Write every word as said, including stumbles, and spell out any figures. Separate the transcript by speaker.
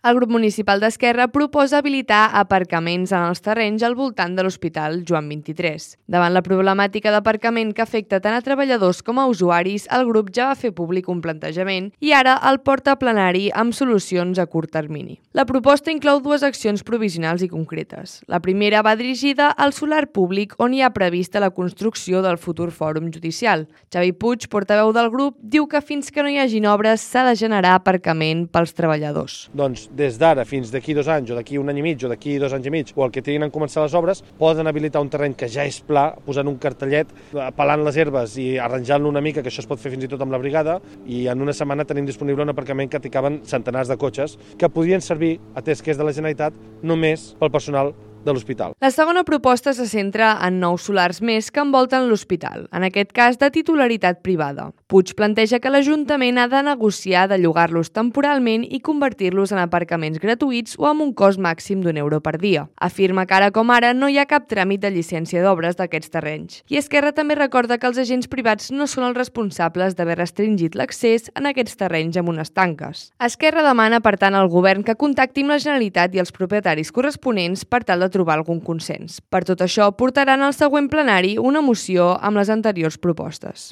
Speaker 1: El grup municipal d'Esquerra proposa habilitar aparcaments en els terrenys al voltant de l'Hospital Joan vint-i-tres. Davant la problemàtica d'aparcament que afecta tant a treballadors com a usuaris, el grup ja va fer públic un plantejament i ara el porta a plenari amb solucions a curt termini. La proposta inclou dues accions provisionals i concretes. La primera va dirigida al solar públic on hi ha prevista la construcció del futur fòrum judicial. Xavi Puig, portaveu del grup, diu que fins que no hi hagin obres s'ha de generar aparcament pels treballadors.
Speaker 2: Doncs des d'ara fins d'aquí dos anys o d'aquí un any i mig o d'aquí dos anys i mig o el que tinguin en començar les obres, poden habilitar un terreny que ja és pla, posant un cartellet, pelant les herbes i arranjant-lo una mica, que això es pot fer fins i tot amb la brigada, i en una setmana tenim disponible un aparcament que hi caben centenars de cotxes que podrien servir, atès que és de la Generalitat, només pel personal de l'hospital.
Speaker 1: La segona proposta se centra en nous solars més que envolten l'hospital, en aquest cas de titularitat privada. Puig planteja que l'Ajuntament ha de negociar de llogar-los temporalment i convertir-los en aparcaments gratuïts o amb un cost màxim d'un euro per dia. Afirma que ara com ara no hi ha cap tràmit de llicència d'obres d'aquests terrenys. I Esquerra també recorda que els agents privats no són els responsables d'haver restringit l'accés en aquests terrenys amb unes tanques. Esquerra demana, per tant, al govern que contacti amb la Generalitat i els propietaris corresponents per tal de trobar algun consens. Per tot això, portaran al següent plenari una moció amb les anteriors propostes.